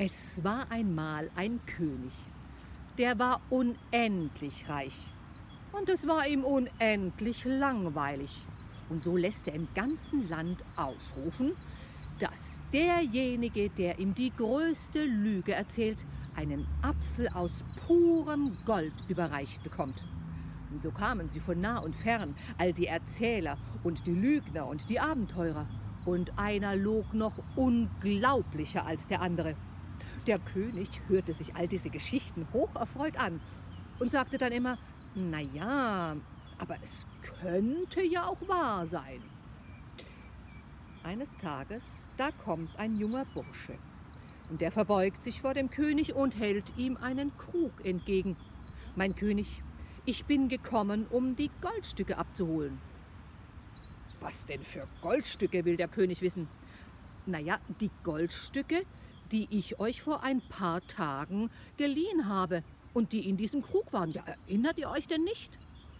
Es war einmal ein König, der war unendlich reich und es war ihm unendlich langweilig. Und so lässt er im ganzen Land ausrufen, dass derjenige, der ihm die größte Lüge erzählt, einen Apfel aus purem Gold überreicht bekommt. Und so kamen sie von nah und fern, all die Erzähler und die Lügner und die Abenteurer. Und einer log noch unglaublicher als der andere. Der König hörte sich all diese Geschichten hocherfreut an und sagte dann immer, na ja, aber es könnte ja auch wahr sein. Eines Tages, da kommt ein junger Bursche und der verbeugt sich vor dem König und hält ihm einen Krug entgegen. Mein König, ich bin gekommen, um die Goldstücke abzuholen. Was denn für Goldstücke, will der König wissen. Naja, die Goldstücke, die ich euch vor ein paar Tagen geliehen habe und die in diesem Krug waren. Ja, erinnert ihr euch denn nicht?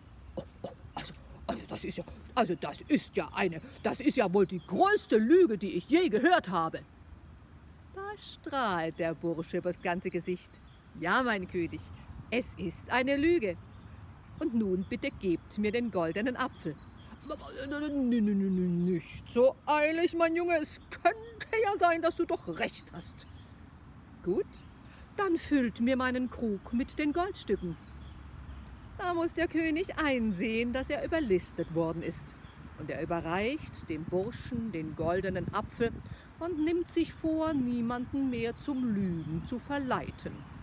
Das ist ja wohl die größte Lüge, die ich je gehört habe. Da strahlt der Bursche übers ganze Gesicht. Ja, mein König, es ist eine Lüge. Und nun bitte gebt mir den goldenen Apfel. Nicht so eilig, mein Junge, es könnte ja sein, dass du doch recht hast. Gut, dann füllt mir meinen Krug mit den Goldstücken. Da muss der König einsehen, dass er überlistet worden ist. Und er überreicht dem Burschen den goldenen Apfel und nimmt sich vor, niemanden mehr zum Lügen zu verleiten.